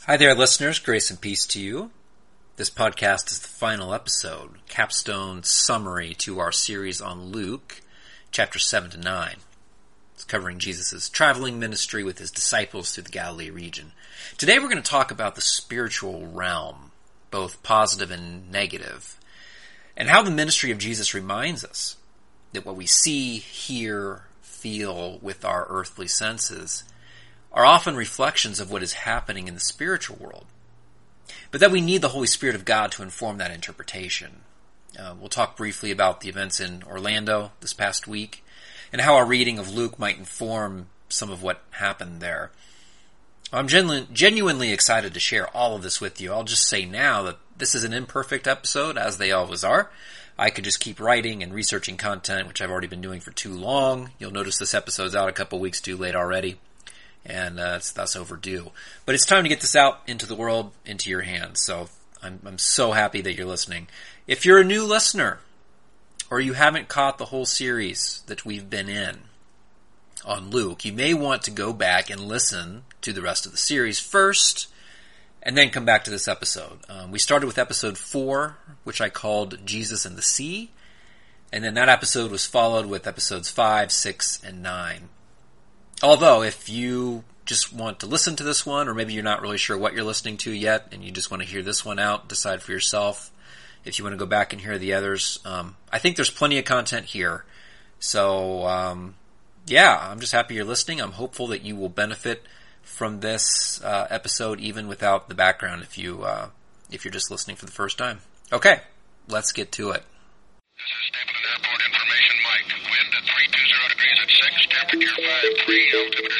Hi there, listeners. Grace and peace to you. This podcast is the final episode, capstone summary to our series on Luke, chapter 7 to 9. It's covering Jesus' traveling ministry with his disciples through the Galilee region. Today we're going to talk about the spiritual realm, both positive and negative, and how the ministry of Jesus reminds us that what we see, hear, feel with our earthly senses are often reflections of what is happening in the spiritual world, but that we need the Holy Spirit of God to inform that interpretation. We'll talk briefly about the events in Orlando this past week and how our reading of Luke might inform some of what happened there. I'm genuinely excited to share all of this with you. I'll just say now that this is an imperfect episode, as they always are. I could just keep writing and researching content, which I've already been doing for too long. You'll notice this episode's out a couple weeks too late already, and it's thus overdue. But it's time to get this out into the world, into your hands. So I'm so happy that you're listening. If you're a new listener, or you haven't caught the whole series that we've been in on Luke, you may want to go back and listen to the rest of the series first, and then come back to this episode. We started with episode 4, which I called Jesus and the Sea, and then that episode was followed with episodes 5, 6, and 9. Although, if you just want to listen to this one, or maybe you're not really sure what you're listening to yet, and you just want to hear this one out, decide for yourself if you want to go back and hear the others. I think there's plenty of content here. So, I'm just happy you're listening. I'm hopeful that you will benefit from this episode, even without the background, if you're just listening for the first time. Okay, let's get to it. This is Stapleton Airport information, Mike. Wind at 320 degrees at 6, temperature 53, altimeter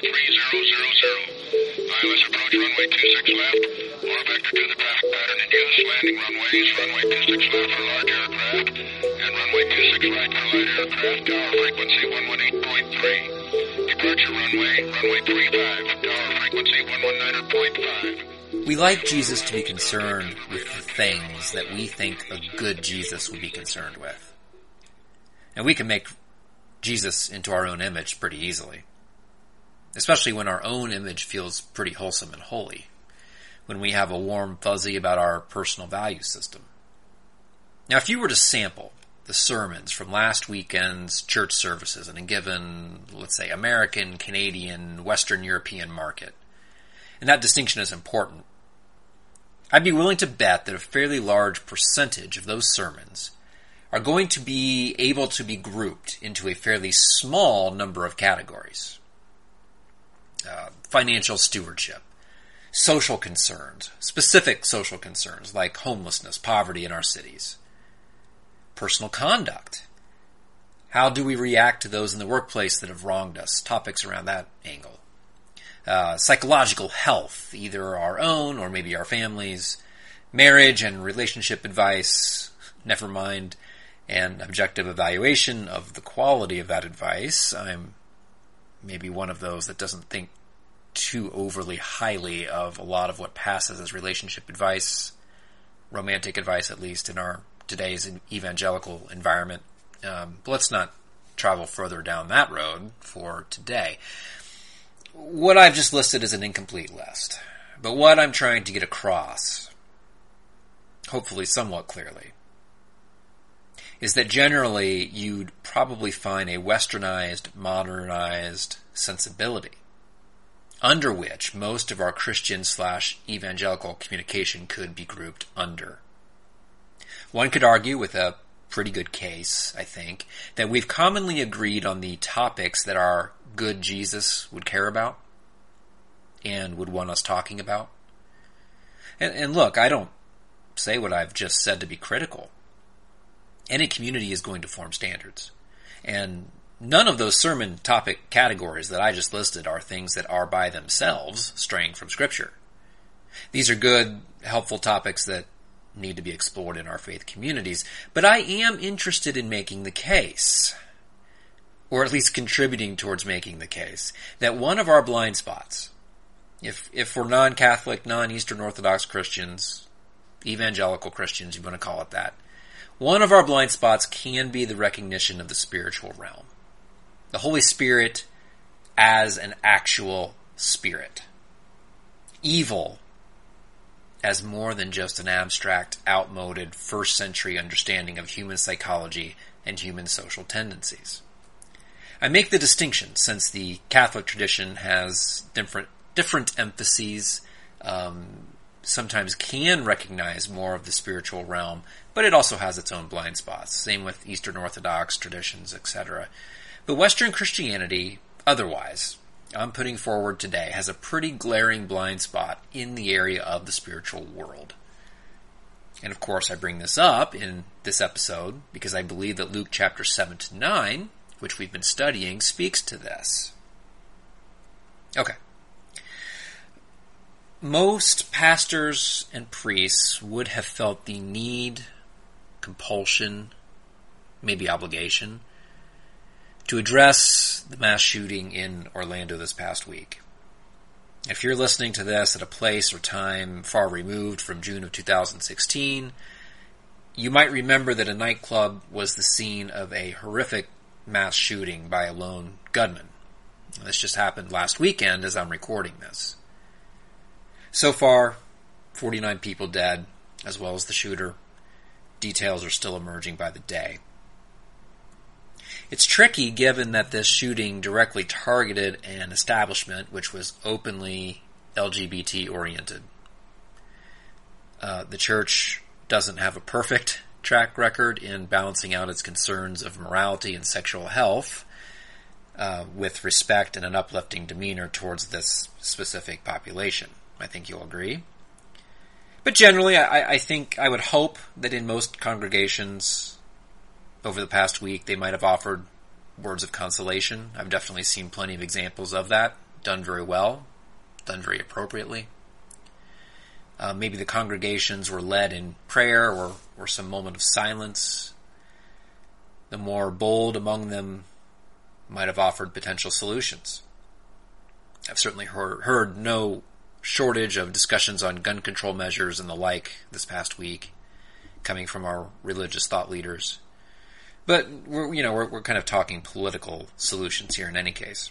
3000. ILS approach runway 26 left, or vector to the traffic pattern in use. Landing runways, runway 26 left for large aircraft, and runway 26 right for light aircraft. Tower frequency 118.3. Departure runway 35, tower frequency 119.5. We like Jesus to be concerned with the things that we think a good Jesus would be concerned with. And we can make Jesus into our own image pretty easily, especially when our own image feels pretty wholesome and holy, when we have a warm fuzzy about our personal value system. Now, if you were to sample the sermons from last weekend's church services in a given, let's say, American, Canadian, Western European market, and that distinction is important, I'd be willing to bet that a fairly large percentage of those sermons are going to be able to be grouped into a fairly small number of categories. Financial stewardship, social concerns, specific social concerns like homelessness, poverty in our cities, personal conduct. How do we react to those in the workplace that have wronged us? Topics around that angle. Psychological health, either our own or maybe our families, marriage and relationship advice, never mind an objective evaluation of the quality of that advice. I'm maybe one of those that doesn't think too overly highly of a lot of what passes as relationship advice, romantic advice at least in our today's evangelical environment. But let's not travel further down that road for today. What I've just listed is an incomplete list, but what I'm trying to get across, hopefully somewhat clearly, is that generally you'd probably find a westernized, modernized sensibility under which most of our Christian/evangelical communication could be grouped under. One could argue with a pretty good case, I think, that we've commonly agreed on the topics that our good Jesus would care about and would want us talking about. And look, I don't say what I've just said to be critical. Any community is going to form standards. And none of those sermon topic categories that I just listed are things that are by themselves straying from Scripture. These are good, helpful topics that need to be explored in our faith communities. But I am interested in making the case, or at least contributing towards making the case, that one of our blind spots, if we're non-Catholic, non-Eastern Orthodox Christians, evangelical Christians, you want to call it that, one of our blind spots can be the recognition of the spiritual realm. The Holy Spirit as an actual spirit. Evil as more than just an abstract, outmoded, first-century understanding of human psychology and human social tendencies. I make the distinction since the Catholic tradition has different emphases, sometimes can recognize more of the spiritual realm, but it also has its own blind spots. Same with Eastern Orthodox traditions, etc. But Western Christianity, otherwise, I'm putting forward today, has a pretty glaring blind spot in the area of the spiritual world. And of course, I bring this up in this episode because I believe that Luke chapter 7 to 9, which we've been studying, speaks to this. Okay. Most pastors and priests would have felt the need, compulsion, maybe obligation, to address the mass shooting in Orlando this past week. If you're listening to this at a place or time far removed from June of 2016, you might remember that a nightclub was the scene of a horrific mass shooting by a lone gunman. This just happened last weekend as I'm recording this. So far, 49 people dead, as well as the shooter. Details are still emerging by the day. It's tricky given that this shooting directly targeted an establishment which was openly LGBT-oriented. The church doesn't have a perfect track record in balancing out its concerns of morality and sexual health with respect and an uplifting demeanor towards this specific population. I think you'll agree. But generally, I think I would hope that in most congregations over the past week, they might have offered words of consolation. I've definitely seen plenty of examples of that, done very well, done very appropriately. Maybe the congregations were led in prayer or some moment of silence. The more bold among them might have offered potential solutions. I've certainly heard no shortage of discussions on gun control measures and the like this past week, coming from our religious thought leaders. But we're kind of talking political solutions here in any case.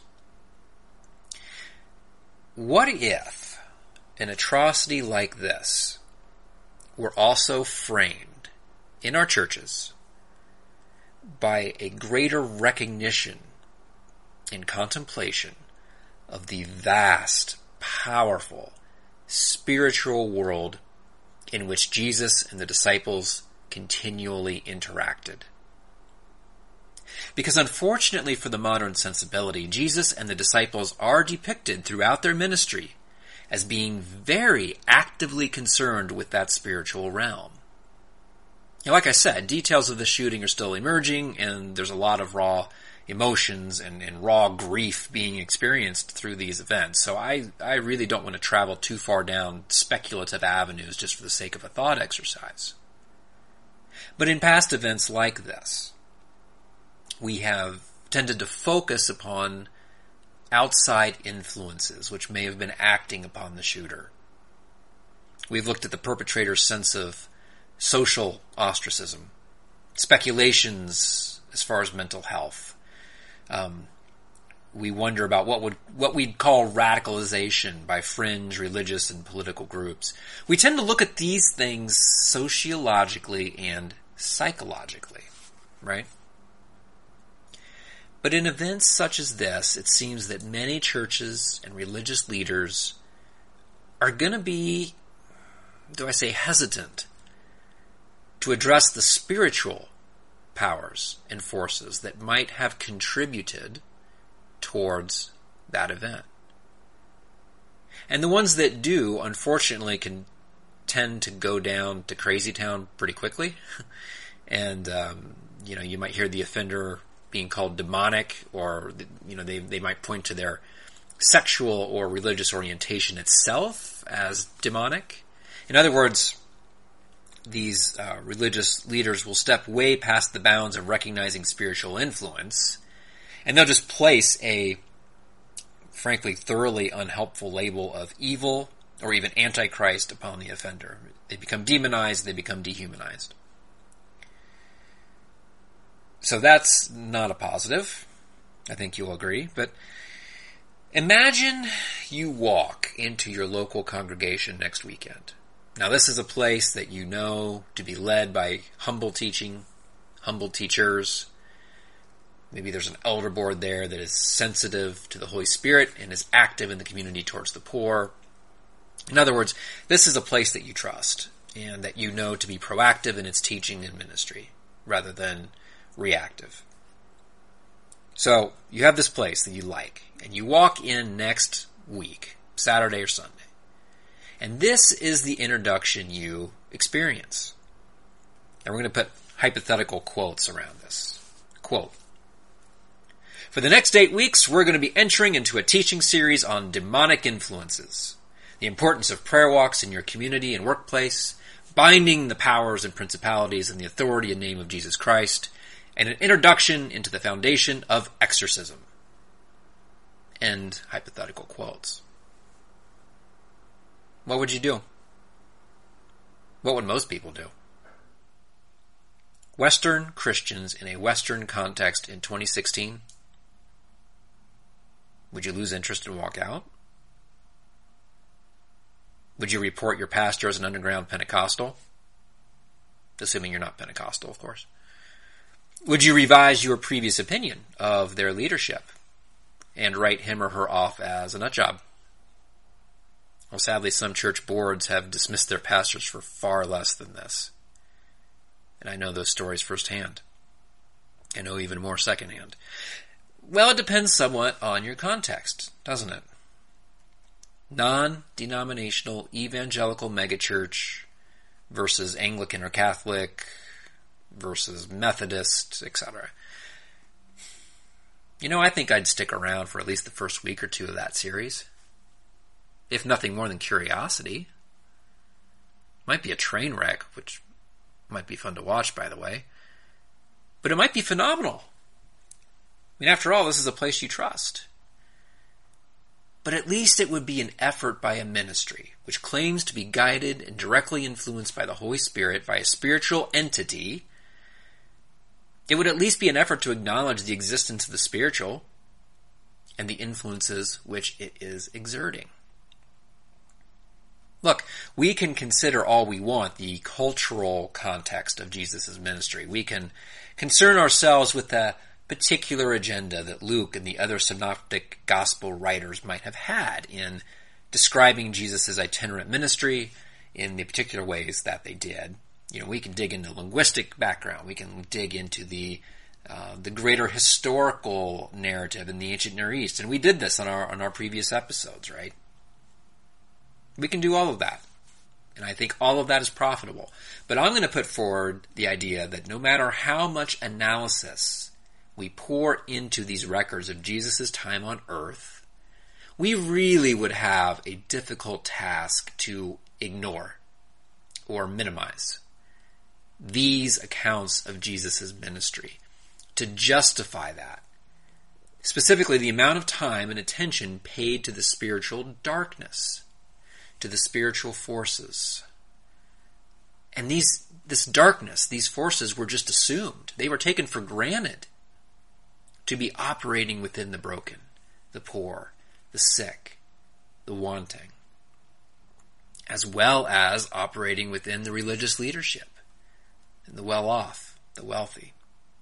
What if an atrocity like this were also framed in our churches by a greater recognition and contemplation of the vast, powerful, spiritual world in which Jesus and the disciples continually interacted? Because unfortunately for the modern sensibility, Jesus and the disciples are depicted throughout their ministry as being very actively concerned with that spiritual realm. Now, like I said, details of the shooting are still emerging, and there's a lot of raw emotions and raw grief being experienced through these events. So I really don't want to travel too far down speculative avenues just for the sake of a thought exercise. But in past events like this, we have tended to focus upon outside influences which may have been acting upon the shooter. We've looked at the perpetrator's sense of social ostracism, speculations as far as mental health. We wonder about what we'd call radicalization by fringe religious and political groups. We tend to look at these things sociologically and psychologically, right? But in events such as this, it seems that many churches and religious leaders are going to be, hesitant to address the spiritual powers and forces that might have contributed towards that event. And the ones that do, unfortunately, can tend to go down to crazy town pretty quickly. And, you might hear the offender being called demonic, or, they might point to their sexual or religious orientation itself as demonic. In other words, these religious leaders will step way past the bounds of recognizing spiritual influence, and they'll just place a, frankly, thoroughly unhelpful label of evil or even antichrist upon the offender. They become demonized, they become dehumanized. So that's not a positive. I think you'll agree. But imagine you walk into your local congregation next weekend. Now, this is a place that you know to be led by humble teaching, humble teachers. Maybe there's an elder board there that is sensitive to the Holy Spirit and is active in the community towards the poor. In other words, this is a place that you trust and that you know to be proactive in its teaching and ministry rather than reactive. So you have this place that you like, and you walk in next week, Saturday or Sunday. And this is the introduction you experience. And we're going to put hypothetical quotes around this. Quote, "For the next 8 weeks, we're going to be entering into a teaching series on demonic influences, the importance of prayer walks in your community and workplace, binding the powers and principalities in the authority and name of Jesus Christ, and an introduction into the foundation of exorcism." End hypothetical quotes. What would you do? What would most people do? Western Christians in a Western context in 2016? Would you lose interest and walk out? Would you report your pastor as an underground Pentecostal? Assuming you're not Pentecostal, of course. Would you revise your previous opinion of their leadership and write him or her off as a nutjob? Well, sadly, some church boards have dismissed their pastors for far less than this. And I know those stories firsthand. I know even more secondhand. Well, it depends somewhat on your context, doesn't it? Non-denominational evangelical megachurch versus Anglican or Catholic versus Methodist, etc. You know, I think I'd stick around for at least the first week or two of that series. If nothing more than curiosity. Might be a train wreck, which might be fun to watch, by the way. But it might be phenomenal. I mean, after all, this is a place you trust. But at least it would be an effort by a ministry which claims to be guided and directly influenced by the Holy Spirit, by a spiritual entity. It would at least be an effort to acknowledge the existence of the spiritual and the influences which it is exerting. Look, we can consider all we want the cultural context of Jesus' ministry. We can concern ourselves with the particular agenda that Luke and the other synoptic gospel writers might have had in describing Jesus' itinerant ministry in the particular ways that they did. You know, we can dig into linguistic background. We can dig into the greater historical narrative in the ancient Near East, and we did this on our previous episodes, right? We can do all of that. And I think all of that is profitable. But I'm going to put forward the idea that no matter how much analysis we pour into these records of Jesus' time on earth, we really would have a difficult task to ignore or minimize these accounts of Jesus' ministry, to justify that. Specifically, the amount of time and attention paid to the spiritual darkness, to the spiritual forces. And this darkness, these forces were just assumed. They were taken for granted to be operating within the broken, the poor, the sick, the wanting, as well as operating within the religious leadership and the well-off, the wealthy.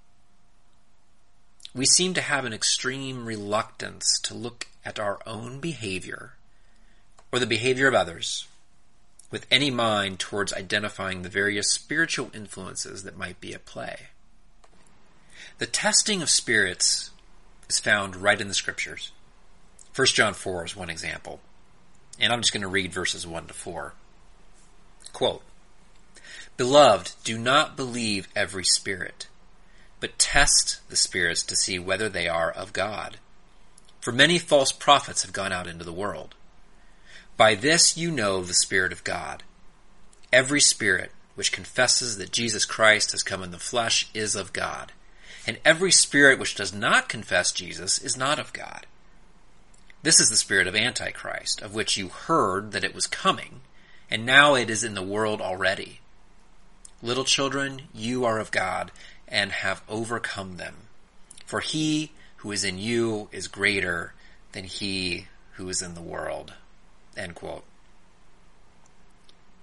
We seem to have an extreme reluctance to look at our own behavior or the behavior of others with any mind towards identifying the various spiritual influences that might be at play. The testing of spirits is found right in the Scriptures. 1 John 4 is one example, and I'm just going to read verses 1 to 4. Quote, "Beloved, do not believe every spirit, but test the spirits to see whether they are of God. For many false prophets have gone out into the world. By this you know the Spirit of God. Every spirit which confesses that Jesus Christ has come in the flesh is of God, and every spirit which does not confess Jesus is not of God. This is the spirit of Antichrist, of which you heard that it was coming, and now it is in the world already. Little children, you are of God, and have overcome them. For he who is in you is greater than he who is in the world." End quote.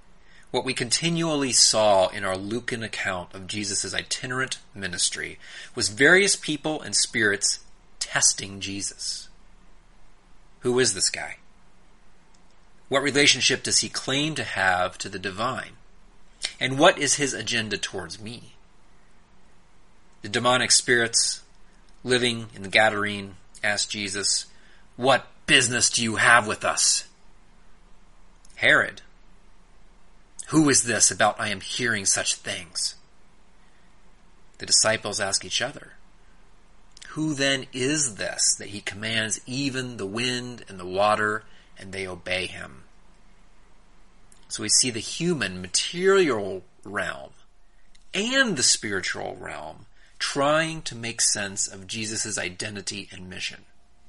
What we continually saw in our Lucan account of Jesus' itinerant ministry was various people and spirits testing Jesus. Who is this guy? What relationship does he claim to have to the divine? And what is his agenda towards me? The demonic spirits living in the Gadarene asked Jesus, "What business do you have with us?" Herod, "Who is this about I am hearing such things?" The disciples ask each other, "Who then is this that he commands even the wind and the water, and they obey him?" So we see the human material realm and the spiritual realm trying to make sense of Jesus' identity and mission.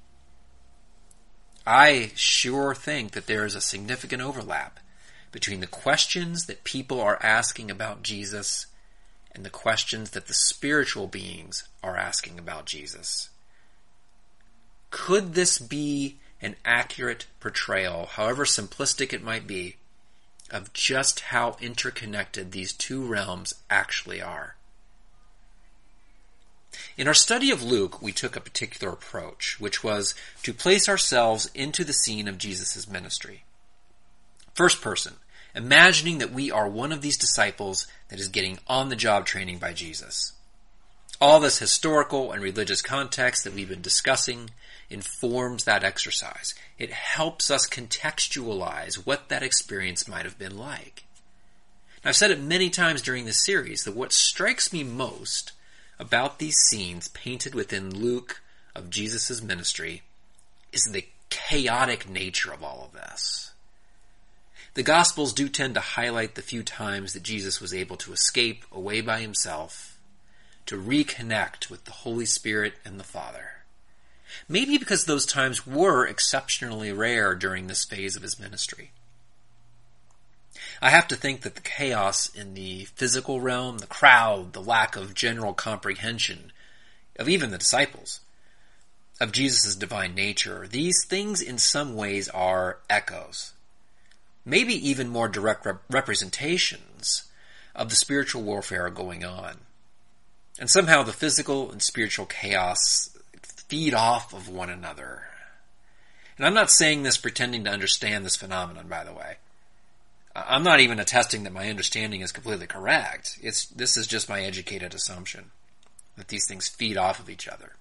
I sure think that there is a significant overlap between the questions that people are asking about Jesus and the questions that the spiritual beings are asking about Jesus. Could this be an accurate portrayal, however simplistic it might be, of just how interconnected these two realms actually are? In our study of Luke, we took a particular approach, which was to place ourselves into the scene of Jesus' ministry. First person, imagining that we are one of these disciples that is getting on-the-job training by Jesus. All this historical and religious context that we've been discussing informs that exercise. It helps us contextualize what that experience might have been like. Now, I've said it many times during this series that what strikes me most about these scenes painted within Luke of Jesus' ministry is the chaotic nature of all of this. The Gospels do tend to highlight the few times that Jesus was able to escape away by himself, to reconnect with the Holy Spirit and the Father. Maybe because those times were exceptionally rare during this phase of his ministry. I have to think that the chaos in the physical realm, the crowd, the lack of general comprehension of even the disciples, of Jesus' divine nature, these things in some ways are echoes, maybe even more direct representations of the spiritual warfare going on. And somehow the physical and spiritual chaos feed off of one another. And I'm not saying this pretending to understand this phenomenon, by the way. I'm not even attesting that my understanding is completely correct. This is just my educated assumption that these things feed off of each other.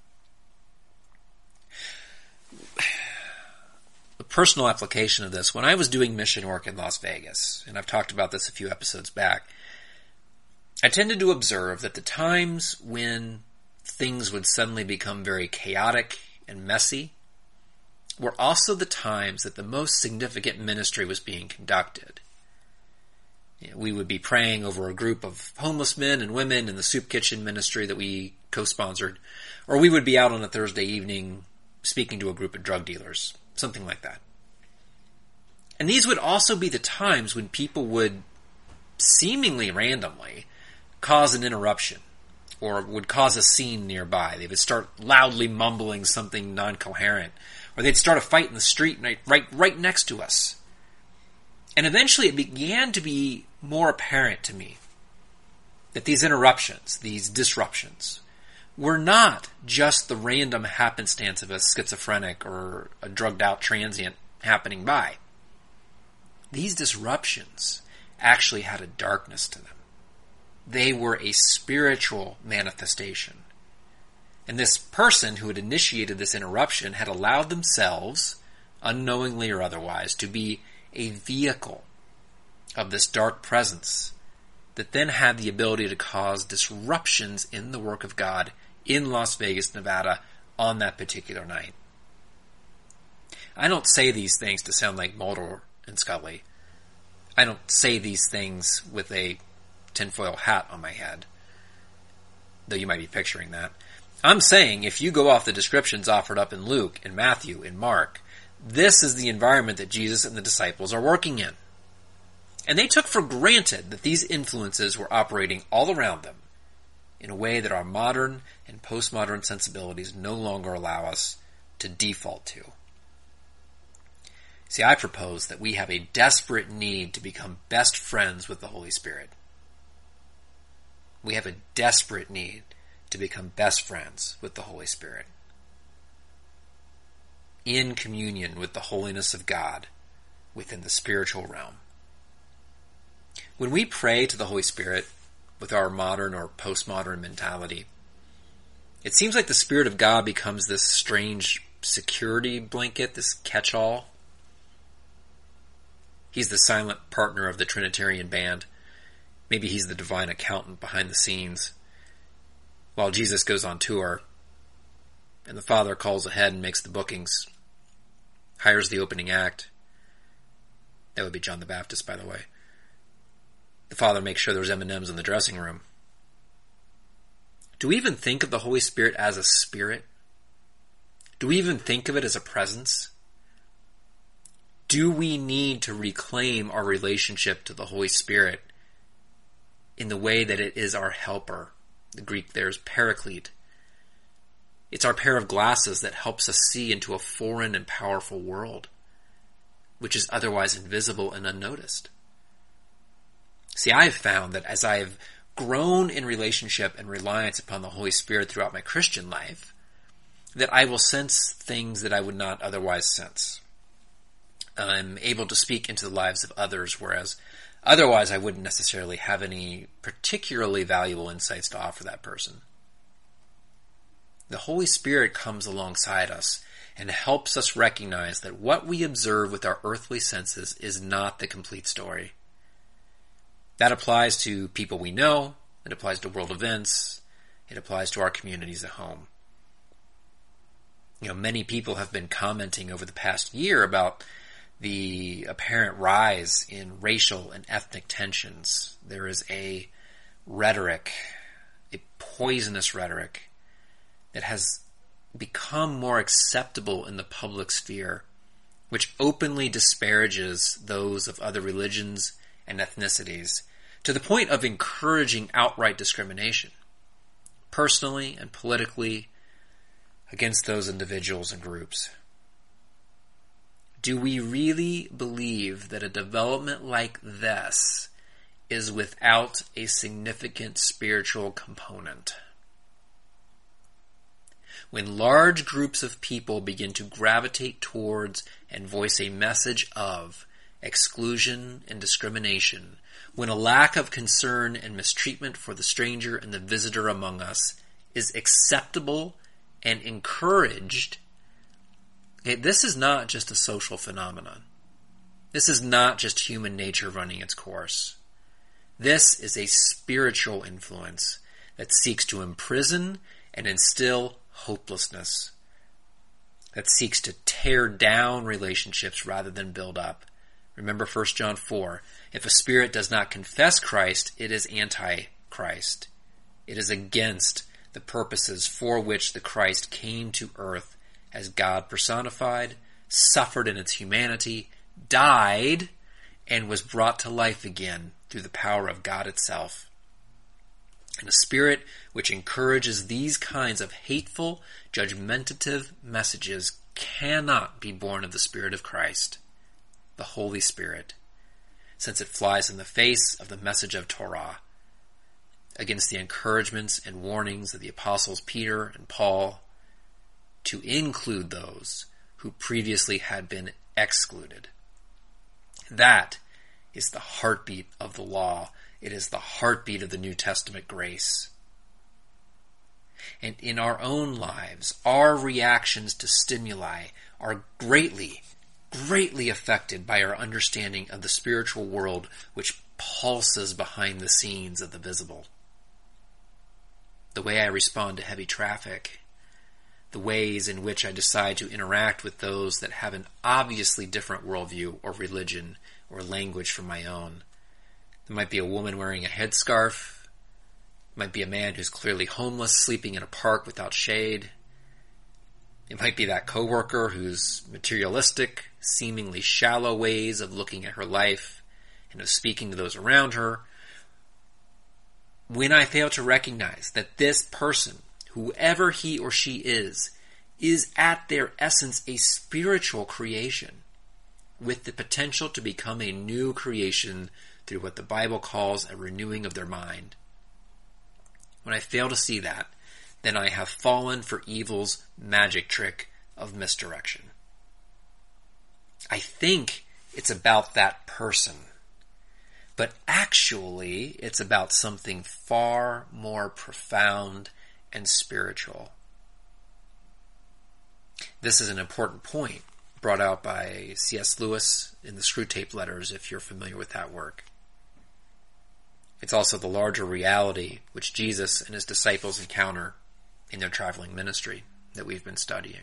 The personal application of this, when I was doing mission work in Las Vegas, and I've talked about this a few episodes back, I tended to observe that the times when things would suddenly become very chaotic and messy were also the times that the most significant ministry was being conducted. We would be praying over a group of homeless men and women in the soup kitchen ministry that we co-sponsored, or we would be out on a Thursday evening speaking to a group of drug dealers, something like that. And these would also be the times when people would seemingly randomly cause an interruption or would cause a scene nearby. They would start loudly mumbling something non-coherent, or they'd start a fight in the street right next to us. And eventually it began to be more apparent to me that these interruptions, these disruptions, were not just the random happenstance of a schizophrenic or a drugged-out transient happening by. These disruptions actually had a darkness to them. They were a spiritual manifestation. And this person who had initiated this interruption had allowed themselves, unknowingly or otherwise, to be a vehicle of this dark presence that then had the ability to cause disruptions in the work of God in Las Vegas, Nevada, on that particular night. I don't say these things to sound like Mulder and Scully. I don't say these things with a tinfoil hat on my head, though you might be picturing that. I'm saying if you go off the descriptions offered up in Luke, in Matthew, in Mark, this is the environment that Jesus and the disciples are working in. And they took for granted that these influences were operating all around them in a way that our modern and postmodern sensibilities no longer allow us to default to. See, I propose that we have a desperate need to become best friends with the Holy Spirit. We have a desperate need to become best friends with the Holy Spirit, in communion with the holiness of God within the spiritual realm. When we pray to the Holy Spirit with our modern or postmodern mentality, it seems like the Spirit of God becomes this strange security blanket, this catch-all. He's the silent partner of the Trinitarian band. Maybe he's the divine accountant behind the scenes while Jesus goes on tour, and the Father calls ahead and makes the bookings, hires the opening act. That would be John the Baptist, by the way. The Father makes sure there's M&Ms in the dressing room. Do we even think of the Holy Spirit as a spirit? Do we even think of it as a presence? Do we need to reclaim our relationship to the Holy Spirit in the way that it is our helper? The Greek there is paraclete. It's our pair of glasses that helps us see into a foreign and powerful world, which is otherwise invisible and unnoticed. See, I have found that as I have grown in relationship and reliance upon the Holy Spirit throughout my Christian life, that I will sense things that I would not otherwise sense. I'm able to speak into the lives of others, whereas otherwise I wouldn't necessarily have any particularly valuable insights to offer that person. The Holy Spirit comes alongside us and helps us recognize that what we observe with our earthly senses is not the complete story. That applies to people we know, it applies to world events, it applies to our communities at home. Many people have been commenting over the past year about the apparent rise in racial and ethnic tensions. There is a rhetoric, a poisonous rhetoric, that has become more acceptable in the public sphere, which openly disparages those of other religions and ethnicities, to the point of encouraging outright discrimination, personally and politically, against those individuals and groups. Do we really believe that a development like this is without a significant spiritual component? When large groups of people begin to gravitate towards and voice a message of exclusion and discrimination, when a lack of concern and mistreatment for the stranger and the visitor among us is acceptable and encouraged, this is not just a social phenomenon. This is not just human nature running its course. This is a spiritual influence that seeks to imprison and instill hopelessness, that seeks to tear down relationships rather than build up. Remember 1 John 4, if a spirit does not confess Christ, it is anti-Christ. It is against the purposes for which the Christ came to earth as God personified, suffered in its humanity, died, and was brought to life again through the power of God itself. And a spirit which encourages these kinds of hateful, judgmentative messages cannot be born of the Spirit of Christ, the Holy Spirit, since it flies in the face of the message of Torah, against the encouragements and warnings of the apostles Peter and Paul to include those who previously had been excluded. That is the heartbeat of the law. It is the heartbeat of the New Testament grace. And in our own lives, our reactions to stimuli are greatly affected by our understanding of the spiritual world which pulses behind the scenes of the visible. The way I respond to heavy traffic, the ways in which I decide to interact with those that have an obviously different worldview or religion or language from my own. There might be a woman wearing a headscarf. It might be a man who's clearly homeless, sleeping in a park without shade. It might be that coworker whose materialistic, seemingly shallow ways of looking at her life and of speaking to those around her. When I fail to recognize that this person, whoever he or she is at their essence a spiritual creation, with the potential to become a new creation through what the Bible calls a renewing of their mind. When I fail to see that, then I have fallen for evil's magic trick of misdirection. I think it's about that person, but actually it's about something far more profound and spiritual. This is an important point brought out by C.S. Lewis in the Screwtape Letters, if you're familiar with that work. It's also the larger reality which Jesus and his disciples encounter in their traveling ministry that we've been studying.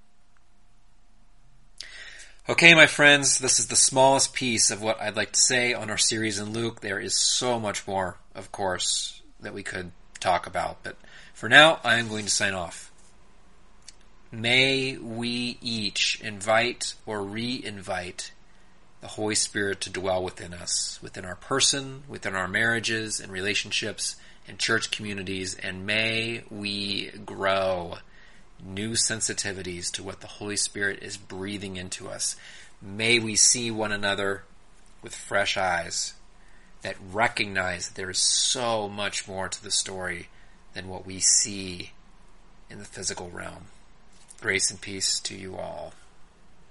Okay, my friends, this is the smallest piece of what I'd like to say on our series in Luke. There is so much more, of course, that we could talk about, but for now, I am going to sign off. May we each invite or re-invite the Holy Spirit to dwell within us, within our person, within our marriages and relationships and church communities, and may we grow new sensitivities to what the Holy Spirit is breathing into us. May we see one another with fresh eyes that recognize that there is so much more to the story than what we see in the physical realm. Grace and peace to you all.